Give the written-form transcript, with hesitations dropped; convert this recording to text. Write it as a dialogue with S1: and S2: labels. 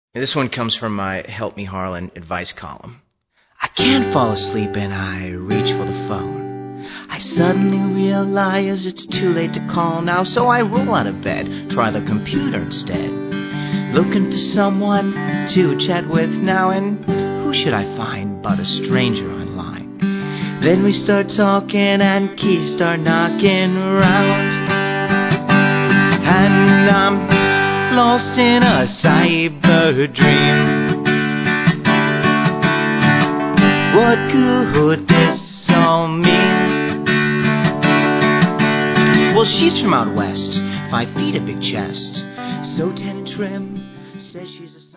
S1: This one comes from my Help Me Harlan advice column.
S2: I can't fall asleep and I reach for the phone. I suddenly realize it's too late to call now, so I roll out of bed, try the computer instead. Looking for someone to chat with now, and who should I find but a stranger online? Then we start talking and keys start knocking around, and I'm lost in a cyber dream. What could this all mean? Well, she's from out west, 5 feet, a big chest, so tan and trim, says she's a